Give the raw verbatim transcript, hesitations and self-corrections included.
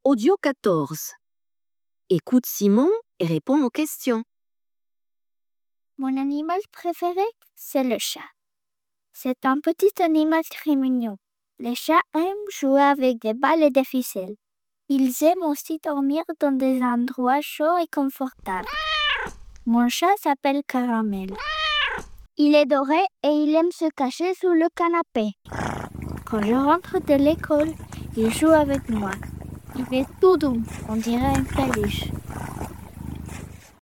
Audio quatorze. Écoute Simon et réponds aux questions. Mon animal préféré, c'est le chat. C'est un petit animal très mignon. Les chats aiment jouer avec des balles et des ficelles. Ils aiment aussi dormir dans des endroits chauds et confortables. Mon chat s'appelle Caramel. Il est doré et il aime se cacher sous le canapé. Quand je rentre de l'école, il joue avec moi. Il est tout doux, on dirait une peluche.